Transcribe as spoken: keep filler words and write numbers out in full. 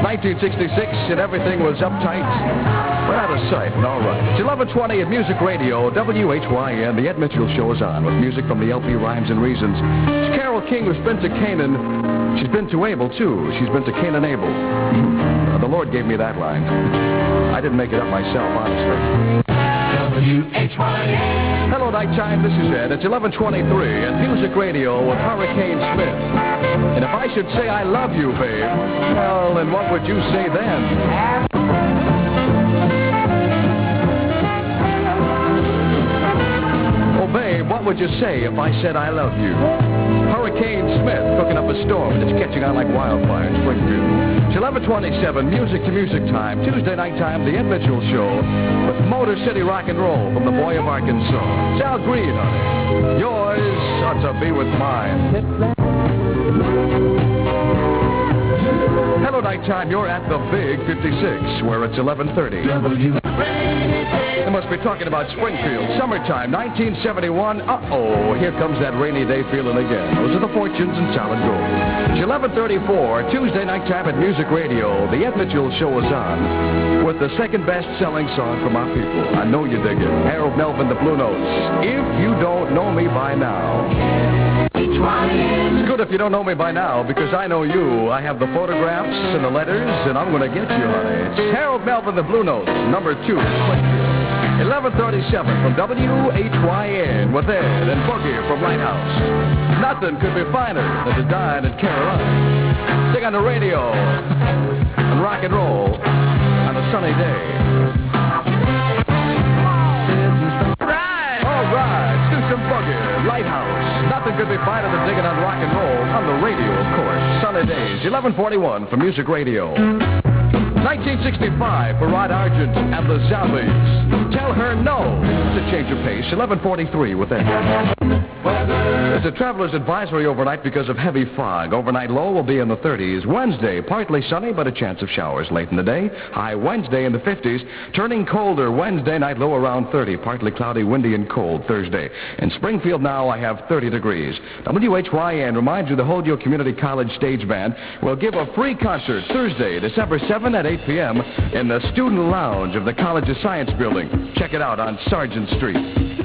nineteen sixty-six, and everything was uptight, but out of sight, and all right. It's eleven twenty at Music Radio, W H Y N. The Ed Mitchell Show is on with music from the L P Rhymes and Reasons. It's Carole King, who's been to Canaan. She's been to Abel, too. She's been to Canaan Abel. Uh, the Lord gave me that line. I didn't make it up myself, honestly. W H Y N. Hello, nighttime. This is Ed. It's eleven twenty-three at Music Radio with Hurricane Smith. And if I should say I love you, babe, well, then what would you say then? Oh, babe, what would you say if I said I love you? Hurricane Smith cooking up a storm that's catching on like wildfire in Springfield. It's eleven twenty-seven, music to music time, Tuesday night time, the Ed Mitchell Show with Motor City Rock and Roll from the Boy of Arkansas. It's Al Green, honey. Yours ought to be with mine. Hello, nighttime. You're at the Big fifty-six, where it's eleven thirty. They must be talking about Springfield. Summertime, nineteen seventy-one. Uh-oh, here comes that rainy day feeling again. Those are the Fortunes and Solid Gold. It's eleven thirty-four, Tuesday nighttime at Music Radio. The Ed Mitchell Show is on with the second best-selling song from our people. I know you dig it. Harold Melvin, the Blue Notes. If you don't know me by now. It's good if you don't know me by now, because I know you. I have the photographs and the letters, and I'm going to get you, honey. It's Harold Melvin, the Blue Notes, number two. eleven thirty-seven from W H Y N with Ed and Boogie from Lighthouse. Nothing could be finer than to dine in Carolina. Sing on the radio and rock and roll on a sunny day. All right, let's do some Boogie. Lighthouse. Nothing could be finer than digging on rock and roll on the radio, of course. Sunny days, eleven forty-one from Music Radio. nineteen sixty-five for Rod Argent and the Zombies. Tell her no. It's a change of pace. eleven forty-three with that. There's a traveler's advisory overnight because of heavy fog. Overnight low will be in the thirties. Wednesday, partly sunny, but a chance of showers late in the day. High Wednesday in the fifties. Turning colder Wednesday night, low around thirty. Partly cloudy, windy, and cold Thursday. In Springfield now, I have thirty degrees. W H Y N reminds you the Holyoke Community College Stage Band will give a free concert Thursday, December seventh at eight p.m. in the Student Lounge of the College of Science Building. Check it out on Sargent Street.